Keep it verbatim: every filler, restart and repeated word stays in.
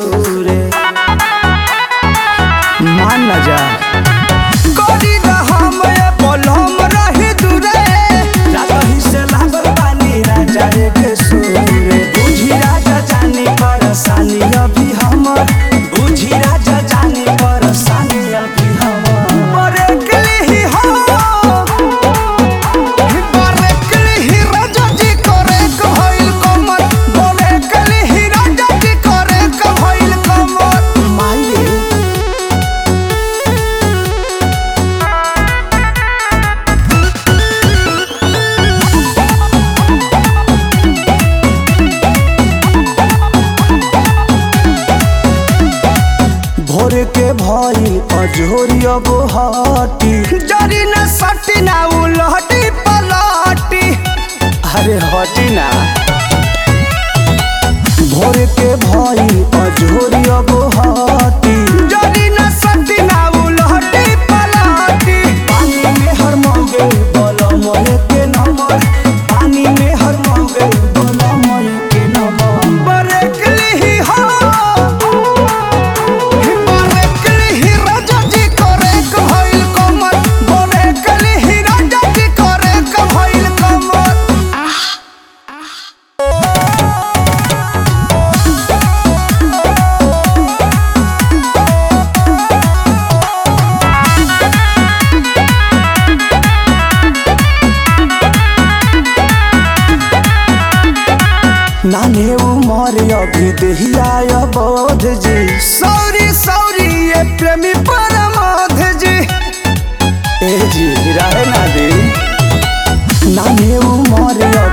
सूरे मान न जा कोरी द हम ए बोलम रही दूरे राही से लागल पानी राजा के सूरे बुझी राजा जानी परेशानी अभी हमर बुझी राजा जानी परेशानी अभी हमर मरे के ही हो मरे के ही राजा जी करे कहल कमर बोले के ही राजा जी करे कहल कमर माई भोरे के भाई अजोरिया बोहाटी जरी न सटी ना उलहटी पलटी अरे हटी ना भोरे के भाई अजोरिया बोहाटी जरी न सटी ना उलहटी पलटी पानी में हर मांगे बोला मोरे के नमर पानी में हर मांगे बोला मोरे के नमर बरे के ही हो नाने उमर अभी दहिया बोध जी सौरी सौरी ये प्रेमी परमोध जी ए जी रहे ना दे नाने उमर